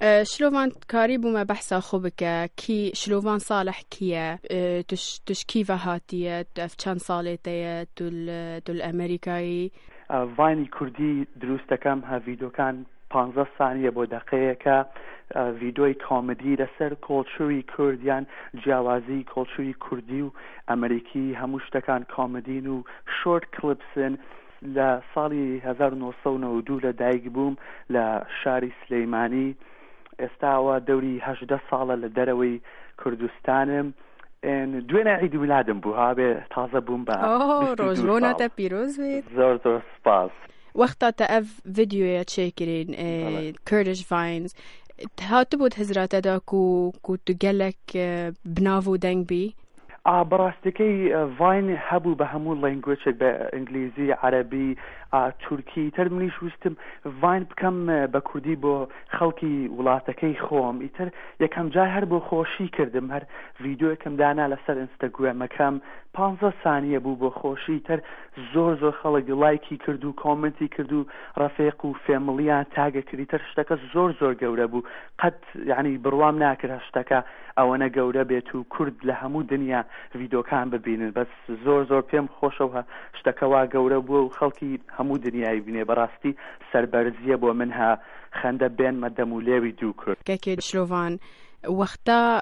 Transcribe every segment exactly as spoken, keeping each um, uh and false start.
شلوان کاری بوم بحثا خوب که کی شلوان صالح کیه تش تش کی وهاتیه اف چند ساله تیه دل دل امریکایی وینی کردی دروست کم ها ویدیو کان پانزده ثانیه بود دقیقه که ویدیوی کامدی لسر کلچوری کردیان جوازی کلچوری کردی و امریکی هموش تکان کامدین و شورت کلیپسن لسالی هزار و نهصد و نود و دو لدایک بوم لشاری سلیمانی استاوا دوري هشدة ساڵە لە دەرەوەی کوردستانم دوێنێ عیدی میلادم بوو هابێ تازە بووم بە ڕۆژبوونەتە پیرۆز بێت زۆر زۆر سپاس وەختا تە ئەف ڤیدیۆیە چێکرین کوردش ڤاینز هاتبوو هەزراتەدا و و تو gelek بناو و دەنگ بی بەڕاستەکەی ڤاین هەبوو بە هەموو لەنگوێجێک بە ئینگلیزی عەرەبی تورکی تر منیش ویستم ڤاین بکەم بە کوردی بۆ خەڵکی وڵاتەکەی خۆم ئیتر یەکەم جار هەر بۆ خۆشی کردم هەر ڤیدیۆیەکم دانا لەسەر ئینستاگرامەکەم پانزە ثانیە بوو بۆ خۆشی تر زۆر زۆر خەڵک لایکی کرد و کۆمنتی کرد و ڕەفیق و فێمڵیان تاگە کردی تر شتەکە زۆر زۆر گەورە بوو قەت یعنی بڕوام ناکرد شتەکە ئەوەنە گەورە بێت و کورد لە هەموو دنیا ڤیدیۆکان ببینن بەس زۆر زۆر پێم خۆشەوە شتەکەوا گەورە بووە و خەڵکی هەموو دنیای بینێ بەڕاستی سەربەرزیە بۆ منها خەندە بێنمە دەم و لێوی دوو کرد کەکێ شلۆڤان وەختا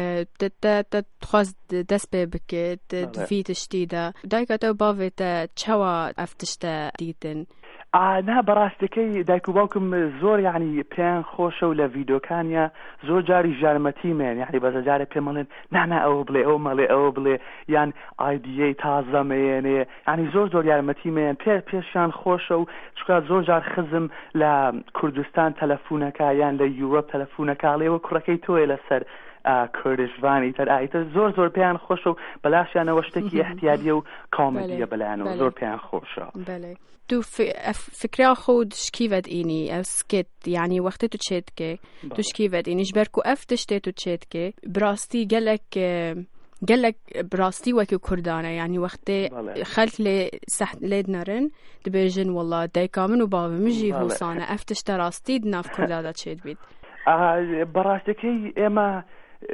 تخواست دەست پێ بکێت دوی تشتیدا دایکەتەوە باوێتە چاوە ئەف تشتە دیتن نا بەڕاستەکەی دایک و باوکم زۆر یعنی پێیان خۆشە و لە ڤیدیۆکانیا زۆر جاری ژارمەتیمێن یعنی بەزە جارێ پێمەڵێن نانا ئەوە بڵێ ئەو مەڵێ ئەوە بڵێ یان ئایدیەی تازەمەیەنێ ینی زۆر زۆر یارمەتیمێن پێ پێشیان خۆشە و چکە زۆر جار خزم لە کوردستان تەلەفونەکە یان لە یوڕۆپ تەلەفونەکە لێوە کوڕەکەی تۆیە لەسەر کوردشڤانی تر ئایتر زۆر زۆر پێیان خۆشە و بەلاشیانەوە شتێکی احتیاجیە و کامەدیە بەلایەنەوە زۆر پێیان خۆشە تو فکریا خود شکیوت اینی از سکت یعنی وقتی تو چیت که تو شکیوت اینیش برکو افتش تو چیت که براستی گلک گلک براستی وکی کردانه یعنی وقتی خلق لی سح لید نرن دبیجن والله دای کامن و بابا مجی حوصانه افتش دراستی ناف کردادا چیت بید براستی که اما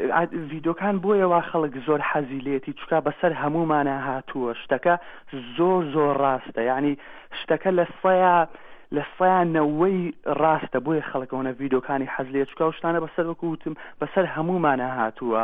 ڤیدیۆکان بۆیەوە خەڵک زۆر حەزیلێتی چکە بەسەر هەموومانە هاتووە شتەکە زۆر زۆر ڕاستە یعنی شتەکە لە سەیە لە سەیانەوەی ڕاستە بۆیە خەڵکەوەنە ڤیدیۆکانی حەزلێت چکە و شتانە بەسەر وەکو وتم بەسەر هەموومانە هاتووە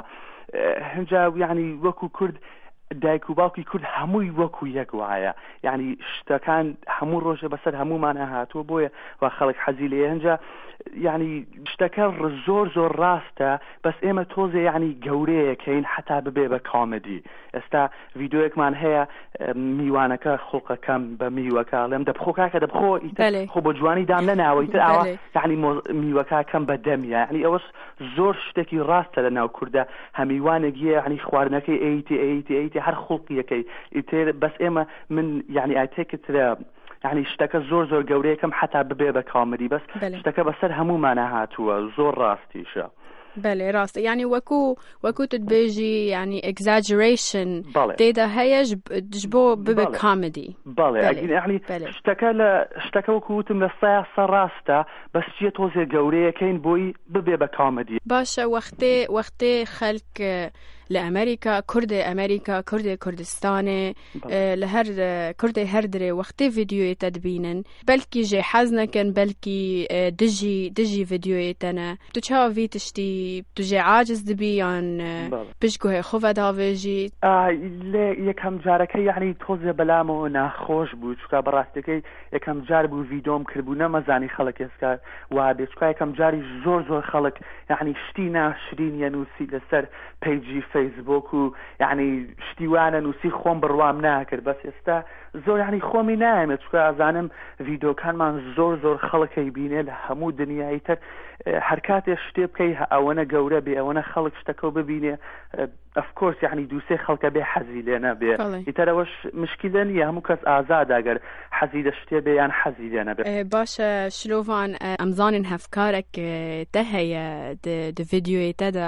هەنجا یعنی وەکو کورد دایک و باوکی کورد هەمووی وەکو یەک وایە یعنی شتەکان هەموو ڕۆژە بەسەر هەموومانە هاتووە بۆیە وا خەڵک حەزی لێ هەنجا یعنی شتەکە زۆر زۆر ڕاستە بەس ئێمە تۆزێ یعنی گەورەیەکەین حتا ببێ بە کامەدی ئێستا ڤیدیۆیەکمان هەیە میوانەکە خوڵقەکەم بە میوەکە لێم دەبخۆ کاکە دەبخۆ خۆ بۆ جوانی دام لەناوە ئیتر ئاوا یعنی میوەکەکەم بە دەمیە یعنی ئەوەش زۆر شتێکی ڕاستە لە ناو کووردە هەمیوانێکیە یعنی خواردنەکەی ئەیتی ئەیتی ئەیتی هەر خوڵقیەکەی ئیتر بەس ئێمە من یعنی ئایتێکترە یعنی شتەکە زۆر زۆر گەورەیەکەم حتا ببێ بە کامەدی بەس شتەکە بەسەر هەموومانە هاتووە زۆر ڕاستیشە بله راست يعني وكو وكو تتبيجي يعني exaggeration تيدا هيج جبو ببه كوميدي بله يعني اشتكى اشتكى وكو تم للصياصة راستا بس جي توزي قوريه كاين بوي ببه بكوميدي باشا وقتي وقتي خلق لأمريكا كرد أمريكا كرد كردستان لهر كرد هردري وقتي فيديو تدبينن بلكي جي حزنكن بلكي دجي دجي فيديو تنا تو في تشتي تجي عاجز دبيان بشكو خوفا دافيجي آه لا يكم جارك يعني توزي بلامو ناخوش بو چکا براستكي يكم جار بو فيديوم كربونا مزاني خلق يسكا وابي چکا يكم جاري زور زور خلق يعني شتي ناشرين ينوسي لسر بيجي فيسبوك و يعني شتیوانە نووسی خۆم بڕوام ناکرد بەس ئێستا زۆر یعنی خۆمی نایمێت چکە ئازانم ڤیدیۆکانمان زۆر زۆر خەڵکەی بینێ لە هەموو دنیای تر هەر کاتێ شتێ بکەی ئەوەنە گەورە بێ ئەوەنە خەڵک شتەکە ببینێ ئەفکۆرس یعنی دووسێ خەڵکە بێ حەزی لێ نەبێ ئیترەوەش مشکلە نییە هەموو کەس ئازاد ئەگەر حەزی لە شتێ بێ یان حەزی لێ نەبێ. باشە شلۆڤان ئەمزانن هەفکارێک تە هەیە د ڤیدیۆی تەدا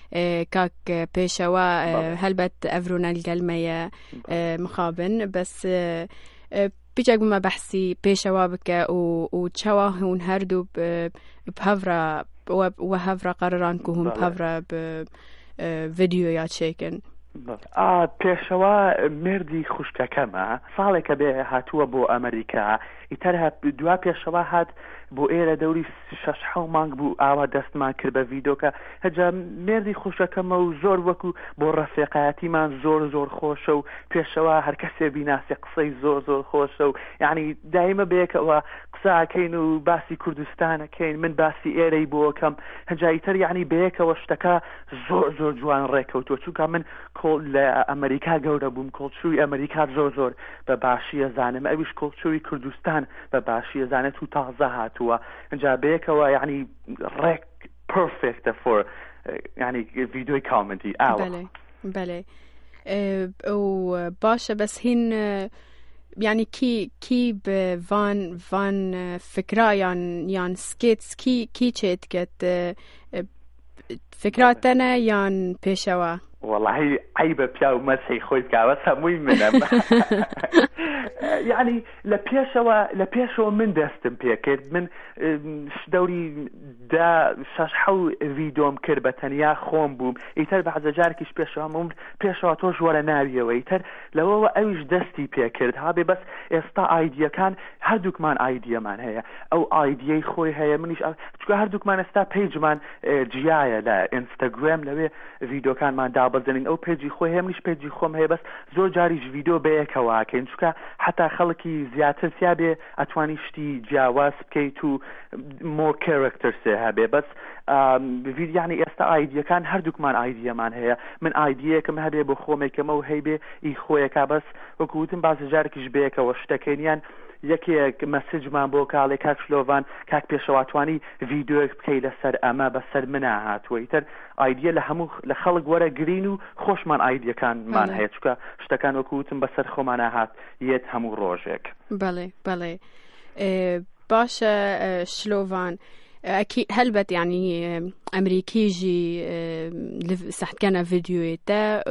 کاک پێشەوە هەلبەت ئەڤرونە گەلمەیە مخابن بەس بیچک بما بحثی پیشوا بکە و و چوا هون هەردوو بهەڤرە و هفرا قرران که هم هفرا ب فيديو یا چیکن. آه پێشەوە مردی خوشکەکەمە ساڵێکە بێ هاتووە بۆ ئەمریکا ئیتر دوا پێشەوە هات بۆ ئێرە دەوری شەش حەو مانگ بوو ئاوا دەستمان کرد بە ڤیدۆکە هەجا مردی خوشکەکەمە و زۆر وەکو بۆ ڕەفیقایەتیمان زۆر زۆر خۆشە و پێشەوە هەر کەسێ بیناسی قسەی زۆر زۆر خۆشە و یعنی دایمە بەیەکەوە قساکەین و باسی کوردستانەکەین من باسی ئێرەی بۆکەم هەجا ئیتر یعنی بەیەکەوە شتەکە زۆر زۆر جوان ڕێکەوتووە چونکە من لە ئەمریکا گەورە بووم کۆڵچووی ئەمریکا زۆر زۆر بە باشی ئەزانم ئەویش کۆڵچووی کوردستان بە باشی ئەزانێت و تازە هاتووە اینجا بەیەکەوە یعنی ڕێک پرفێکتە فۆر یعنی ڤیدۆی کامنتی ئاوە. بەڵێ بەڵێ و باشە بەس هین يعني كي كي بفان فان فكرة يعني يعني سكيتس كي كي تشيت كت فكرات أنا يعني بيشوا والله عيبة بياو مسحي خوي بكاوة سموي منهم يعني لبيشوا لبيشوا من دستم بيكد من دوري دا شاشحو فيديوم كربتنيا خوم بوم يتر بعد جاركيش بيشوا مم بيشوا توش ولا ناريه ويتر لو هو اوش دستي بيكرد هابي بس استا ايديا كان هردوك مان ايديا مان هي او ايديا خوي هي منيش تشكو هردوك مان استا بيج مان جيايا لا انستغرام لوي فيديو كان مان دا بزنين او بيجي خوي هي منيش بيجي خوم هي بس زور جاريش فيديو بيكوا كاين چونکە حتا خەڵکی زیاتر سیابێ ئەتوانی شتی جیاواز بکەیت و مۆر کارکتەرسێ هەبێ بەس یعنی ئێستا ئایدیەکان هەردووکمان ئایدیەمان هەیە من ئایدیەکەم هەبێ بۆ خۆمێکەمە و هەیبێ ئی خۆیەکە بەس وەکوتم باز جارێکیش بەیەکەوە شتەکەینیان یەکێک مەسیجمان بۆ کاڵێ کاک شلۆڤان کاک پێشەواتوانی ڤیدیۆیەک بکەی لەسەر ئەمە بەسەر منە هاتووە ئیتر ئایدیە لە هەموو لە خەڵک وەرەگرین و خۆشمان ئایدیەکانمان هەیە چونکە شتەکان وەکوتم بەسەر خۆمانە هات یەت هەموو ڕۆژێک. بەڵێ بەڵێ باشە شلۆڤان أكيد هلبت يعني أمريكي جي سحت كان فيديو تا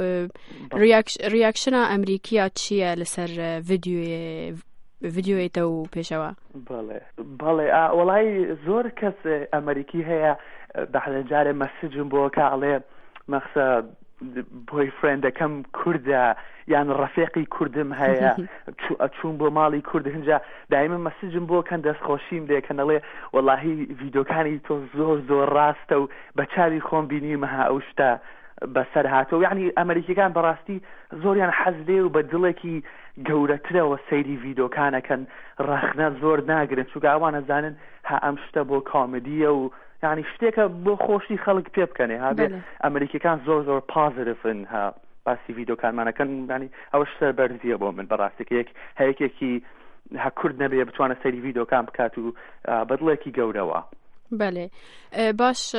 رياكشن أمريكية تشيا لسر فيديو فيديو تو بيشوا. بله بله آه والله زور كس أمريكي هي بحال جار مسجن بوكا عليه مخصوص بوي فريند كم كرده يعني رفيقي كردم هيا تشون بو مالي كرد هنجا دائما مسجن بو كان دست خوشيم ده كان له والله فيديو كاني تو زور زور راستو بچاري خون بيني مها اوشتا بسر هاتو يعني امريكي كان براستي زور يعني حزلي وبدلكي گەورەترە و سەیری ڤیدۆکانەکەن ڕەخنە زۆر ناگرن چونکە ئەوانە زانن ها ئەم شتە بۆ کامدیە و یعنی شتێکە بۆ خۆشی خەڵک پێ بکەنێ هابێ ئەمریکیەکان زۆر زۆر پازیتیڤن ها باسی ڤیدۆکانمانەکەن ینی ئەوەش سەربەرزیە بۆ من بەڕاستێک یەک هەیەکێکی ها کورد نەبێ بتوانە سەیری ڤیدۆکان بکات و بەدڵێکی گەورەوە. بەڵێ باش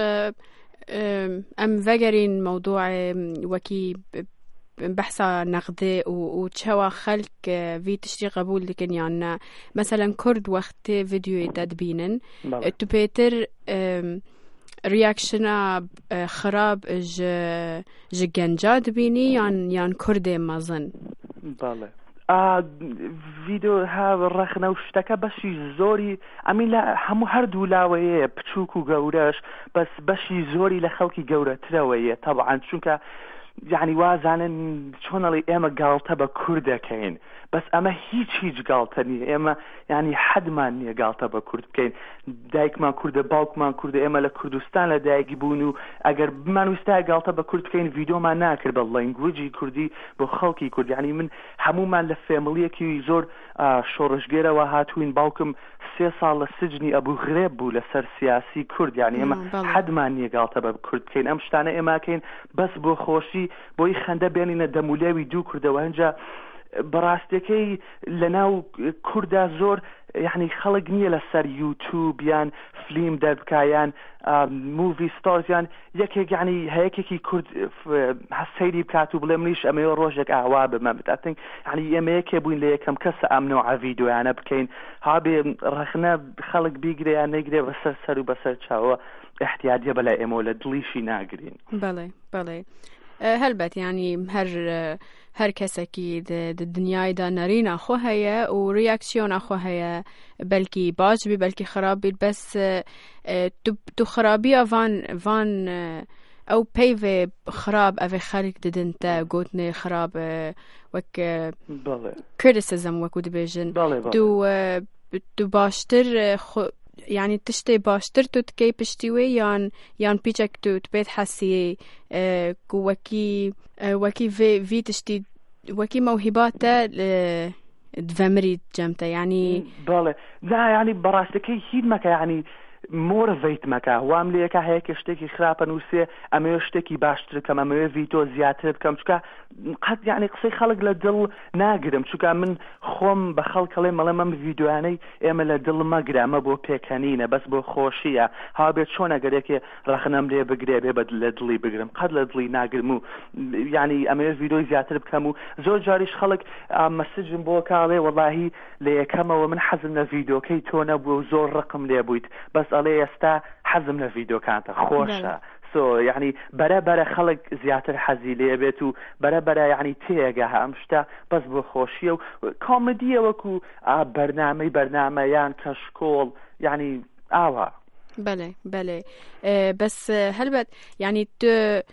ئەم ڤەگەرین مەوضوع وەکی بحثا نقدي وتشوا خلق في تشتي قبول لكن يعني مثلا كرد وقت فيديو تدبينن تبيتر رياكشنا خراب ج جنجا دبيني يعني يعني كردي مازن بالله آه فيديو ها رخنا وشتكا بشي زوري امين لا همو هر دولاويه بچوكو گەورەش بس بشي زوري لخلقي گەورەترەوەیە طبعا چونکە يعني وازانن چۆنەڵی ئێمە گاڵتە بە کوردەکەین بەس ئەمە هیچ هیچ گاڵتە نیە ئێمە يعني حەدمان نییە گاڵتە بە کورد بکەین دایکمان کوردە باوکمان کوردە ئێمە لە کوردستان لە دایکی بوون و ئەگەر بمانویستای گاڵتە بە کورد بکەین ڤیدۆمان ناکرد بە لەنگوێجی کوردی بۆ خەڵکی کورد يعني من هەمومان لە فێمڵیەکی زۆر شۆڕشگێرەوە هاتوین باوکم سێ ساڵ لە سجنی ئەبوو غرێب بوو لەسەر سیاسی کورد يعني ئێمە حەدمان نییە گاڵتە بە کورد بکەین ئەم شتانە ئێماکەین بەس بۆ خۆشی بۆی خەندە بێنینە دەمولێوی دوو کوردەوە هەنجا بەڕاستیەکەی لەناو کووردا زۆر يعني خەڵک نییە لەسەر یوتیوب یان فلیم دەربکایان موڤی ستارز یان یەکێک يعني هەیەکێکی کورد سەیری بکات و بڵێ منیش ئەمەوە ڕۆژێک ئاوا بمە بتاتنگ يعني ئێمە یەکێ بووین لە یەکەم کەسە ئەم نوع ڤیدۆیانە بکەین هابێ ڕەخنە خەڵک بیگرێ یان نەیگرێ بەسەر سەر و بەسەر چاوە احتیاجە بەلای ئێمە لە دڵیشی ناگرین. بەڵێ بەڵێ هەلبەت ینی هەر هەر کەسێکی دنیای دا نەرینە خۆ هەیە و ریاکسیۆنە خۆ هەیە بەلکی باش بی بەلکی خراپ بیت بەس تو خراپیە vان vان ئەو پەیڤێ خراپ ئەvێ خەڵک ددن تە گوتنێ خراپ وەک criticism وەکو دەبێژن تو باشتر يعني تشتي باشتر تو تكي بشتوي يان يان بيچك تو تبيت حسي اه وكي اه وكي في في تشتي وكي موهباته دفمري جمته يعني بله لا يعني براسكي هيد مكا يعني مورفيت مكا وام ليكا هيك شتكي خرابا نوسي اما شتكي باشتر كما ما فيديو زياتر بكم شكا قد يعني قصي خلق لدل ناقرم شكا من خوم بخلق لي ملما فيديواني اما لدل ماقرا ما بو بيكانينه بس بو خوشيه ها بيت شلون اقريك رخنم لي بقري بد لدلي بقرم قد لدلي ناقرمو يعني اما فيديو زياتر بكم زو جاريش خلق مسج بو كالي والله لي كما ومن حزمنا فيديو كي تونا بو زور رقم لي بويت بس عليه استا حزم لفيديو كانت خوشة سو so, يعني برا برا خلق زياتر حزيلية بيتو برا برا يعني تيجاها امشتا بس بخوشية كوميديا وكو آه برنامج برنامج يعني كشكول يعني آوها بله بله آه بس هلبت يعني ت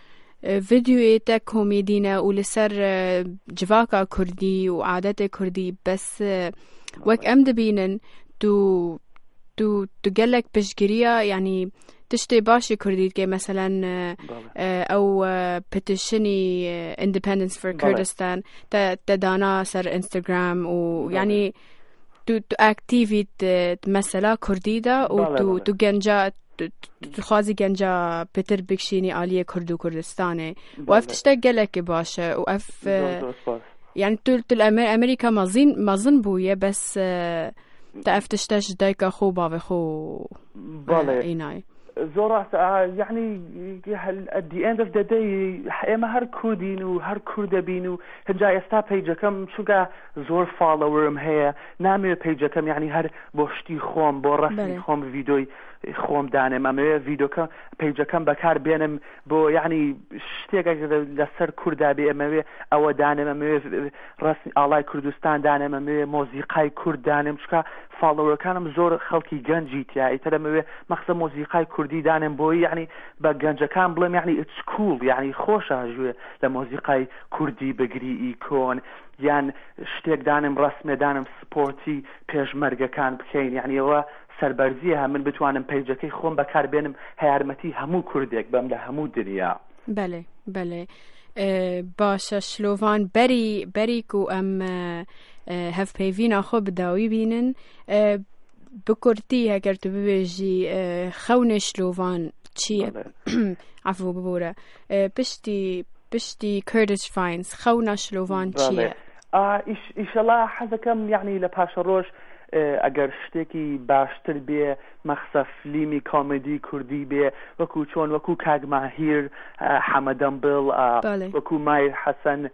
فيديوهات كوميدينا ولسر جواكا كردي وعادات كردي بس وك ام دبينن تو تو تقلك بشجريا يعني تشتي باشي كرديد كي مثلا او بتشني independence for Kurdistan تدانا سر انستغرام ويعني تو تو اكتيفي مثلا كرديدا وتو تو جنجا تخازي جنجا بتر بكشيني عالية كردو كردستاني واف تشتغلك باشا واف يعني تول تول امريكا مازين مازن بويه بس تأفتشتش دايكا خو بابي خو إيناي زورا يعني at the end of the day إما هر كردين وهر كرد بينو هنجا يستا بيجا كم شوكا زور فالورم هي نامي بيجا كم يعني هر بوشتي خوم بورسي خوم فيديوي خوم دانم اما فيديو كم بيجا كم بكار بينم بو يعني شتيقا لسر كردا بي اما او دانم اما رسمي آلاي كردستان دانم اما موسيقاي كرد دانم شوكا فالور كانم زور خلقي گنجيت يعني ترى اما مخصوص موسيقاي كردي دانم بوي يعني بگنجا كان بلم يعني it's cool يعني خوشة جوه لموسيقاي كردي بگري يكون يعني شتيق دانم رسمي دانم سبورتي پیش مرگا كان بكين يعني هو سربرزيها من بتوانم پیجاكي خوم بكار بينم هيارمتي همو كرديك بملا همو دنيا بله بله اه باشا شلوفان بري بريكو ام اه هف بيفينا خو بداوي بينن اه بكرتي هكر تبيجي اه خون شلوفان تشي عفو ببورة اه بشتي بشتي كردش فاينز خونا شلوفان تشي اه إيش إيش الله حزكم يعني لباش روش اگر شتێکی باشتر بێ مەخسە فلیمی کۆمێدی کوردی بێ وەکو چۆن وەکو کاگ ماهیر حەمەدەمبڵ وەکو مایر حەسەن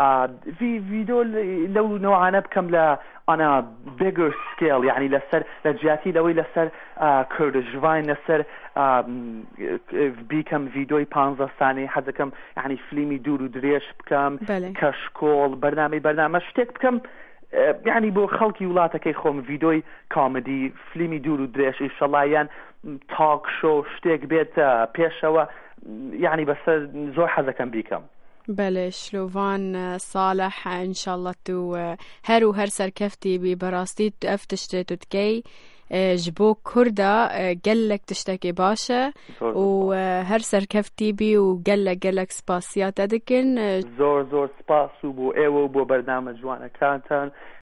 في فيديو لو نوعا بكم لا أنا bigger scale يعني لسر لجاتي لوي لسر كردش فاين لسر بيكم فيديو بانزا ثانية حتى كم يعني فيلمي دورو دريش بكم كشكول برنامج برنامج شتك بكم يعني بو خلقي ولاتك يخوم فيديو كوميدي فيلمي دورو دريش إن شاء الله يعني توك شو شتك بيت بيشوا يعني بس زور حذا كم بيكم بله شلوفان صالح إن شاء الله تو هر و هر سركفتي ببراستي افتشتي تتكي جبو كردا قلك تشتكي باشا وهر سركفتي بي وقلك قلك سباسيات ادكن زور زور سباس وبو ايوه وبو برنامج وانا كانتن